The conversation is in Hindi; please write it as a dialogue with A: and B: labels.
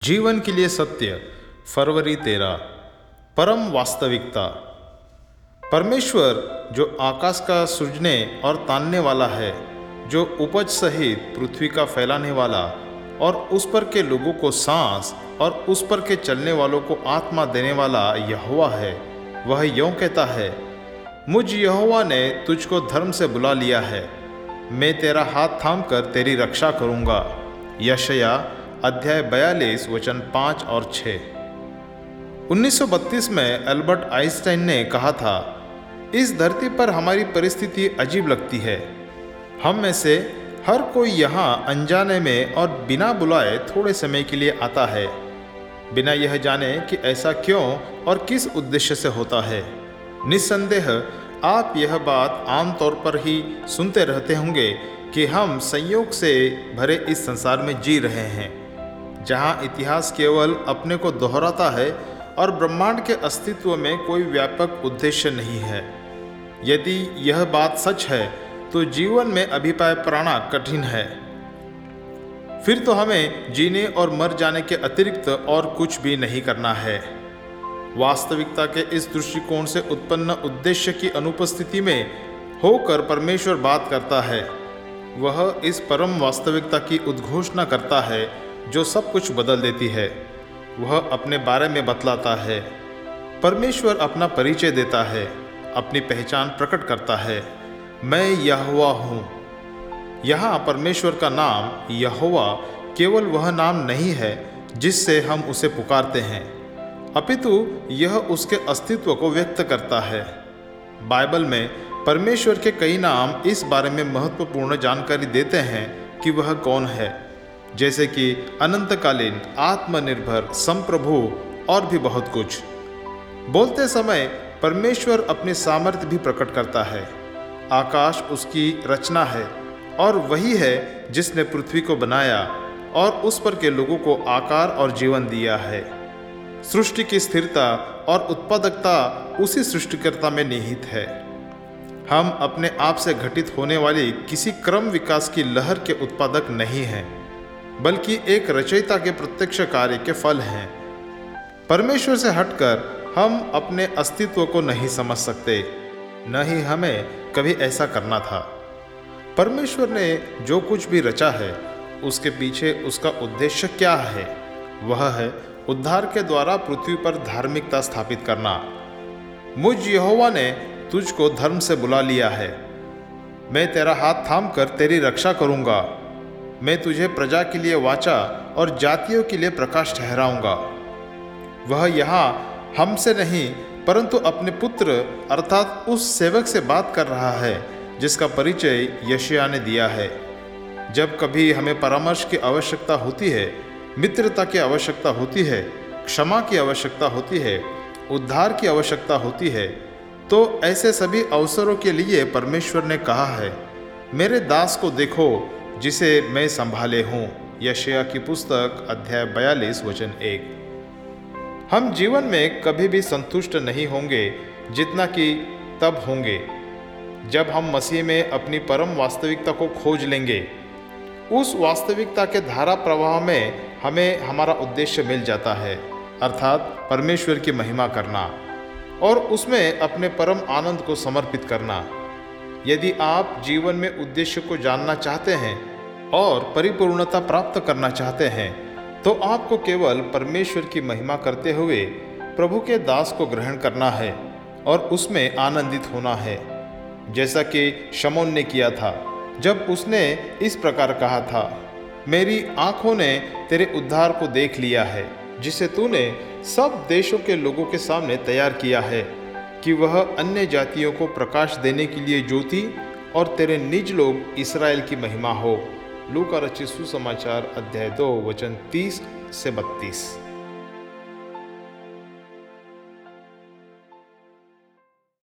A: जीवन के लिए सत्य, फरवरी 13। परम वास्तविकता। परमेश्वर जो आकाश का सृजने और तानने वाला है, जो उपज सहित पृथ्वी का फैलाने वाला और उस पर के लोगों को सांस और उस पर के चलने वालों को आत्मा देने वाला यहोवा है, वह यों कहता है, मुझ यहोवा ने तुझको धर्म से बुला लिया है, मैं तेरा हाथ थामकर तेरी रक्षा करूँगा। यशायाह अध्याय 42 वचन 5 और 6। 1932 में एल्बर्ट आइंस्टाइन ने कहा था, इस धरती पर हमारी परिस्थिति अजीब लगती है। हम में से हर कोई यहाँ अनजाने में और बिना बुलाए थोड़े समय के लिए आता है, बिना यह जाने कि ऐसा क्यों और किस उद्देश्य से होता है। निस्संदेह आप यह बात आमतौर पर ही सुनते रहते होंगे कि हम संयोग से भरे इस संसार में जी रहे हैं, जहाँ इतिहास केवल अपने को दोहराता है और ब्रह्मांड के अस्तित्व में कोई व्यापक उद्देश्य नहीं है। यदि यह बात सच है तो जीवन में अभिप्राय प्राणा कठिन है। फिर तो हमें जीने और मर जाने के अतिरिक्त और कुछ भी नहीं करना है। वास्तविकता के इस दृष्टिकोण से उत्पन्न उद्देश्य की अनुपस्थिति में होकर परमेश्वर बात करता है। वह इस परम वास्तविकता की उद्घोषणा करता है जो सब कुछ बदल देती है। वह अपने बारे में बतलाता है। परमेश्वर अपना परिचय देता है, अपनी पहचान प्रकट करता है। मैं यहोवा हूँ। यहाँ परमेश्वर का नाम यहोवा केवल वह नाम नहीं है जिससे हम उसे पुकारते हैं, अपितु यह उसके अस्तित्व को व्यक्त करता है। बाइबल में परमेश्वर के कई नाम इस बारे में महत्वपूर्ण जानकारी देते हैं कि वह कौन है, जैसे कि अनंतकालीन, आत्मनिर्भर, संप्रभु और भी बहुत कुछ। बोलते समय परमेश्वर अपनी सामर्थ्य भी प्रकट करता है। आकाश उसकी रचना है और वही है जिसने पृथ्वी को बनाया और उस पर के लोगों को आकार और जीवन दिया है। सृष्टि की स्थिरता और उत्पादकता उसी सृष्टिकर्ता में निहित है। हम अपने आप से घटित होने वाली किसी क्रम विकास की लहर के उत्पादक नहीं हैं, बल्कि एक रचयिता के प्रत्यक्ष कार्य के फल हैं। परमेश्वर से हटकर हम अपने अस्तित्व को नहीं समझ सकते, न ही हमें कभी ऐसा करना था। परमेश्वर ने जो कुछ भी रचा है, उसके पीछे उसका उद्देश्य क्या है? वह है उद्धार के द्वारा पृथ्वी पर धार्मिकता स्थापित करना। मुझ यहोवा ने तुझको धर्म से बुला लिया है, मैं तेरा हाथ थामकर तेरी रक्षा करूँगा। मैं तुझे प्रजा के लिए वाचा और जातियों के लिए प्रकाश ठहराऊंगा। वह यहाँ हमसे नहीं परंतु अपने पुत्र अर्थात उस सेवक से बात कर रहा है जिसका परिचय यशायाह ने दिया है। जब कभी हमें परामर्श की आवश्यकता होती है, मित्रता की आवश्यकता होती है, क्षमा की आवश्यकता होती है, उद्धार की आवश्यकता होती है, तो ऐसे सभी अवसरों के लिए परमेश्वर ने कहा है, मेरे दास को देखो जिसे मैं संभाले हूँ। यशायाह की पुस्तक अध्याय 42 वचन 1। हम जीवन में कभी भी संतुष्ट नहीं होंगे जितना कि तब होंगे जब हम मसीह में अपनी परम वास्तविकता को खोज लेंगे। उस वास्तविकता के धारा प्रवाह में हमें हमारा उद्देश्य मिल जाता है, अर्थात परमेश्वर की महिमा करना और उसमें अपने परम आनंद को समर्पित करना। यदि आप जीवन में उद्देश्य को जानना चाहते हैं और परिपूर्णता प्राप्त करना चाहते हैं, तो आपको केवल परमेश्वर की महिमा करते हुए प्रभु के दास को ग्रहण करना है और उसमें आनंदित होना है, जैसा कि शमौन ने किया था जब उसने इस प्रकार कहा था, मेरी आंखों ने तेरे उद्धार को देख लिया है, जिसे तूने सब देशों के लोगों के सामने तैयार किया है, कि वह अन्य जातियों को प्रकाश देने के लिए ज्योति और तेरे निज लोग इस्राएल की महिमा हो। लूका रचित सुसमाचार अध्याय 2 वचन 30 से 32।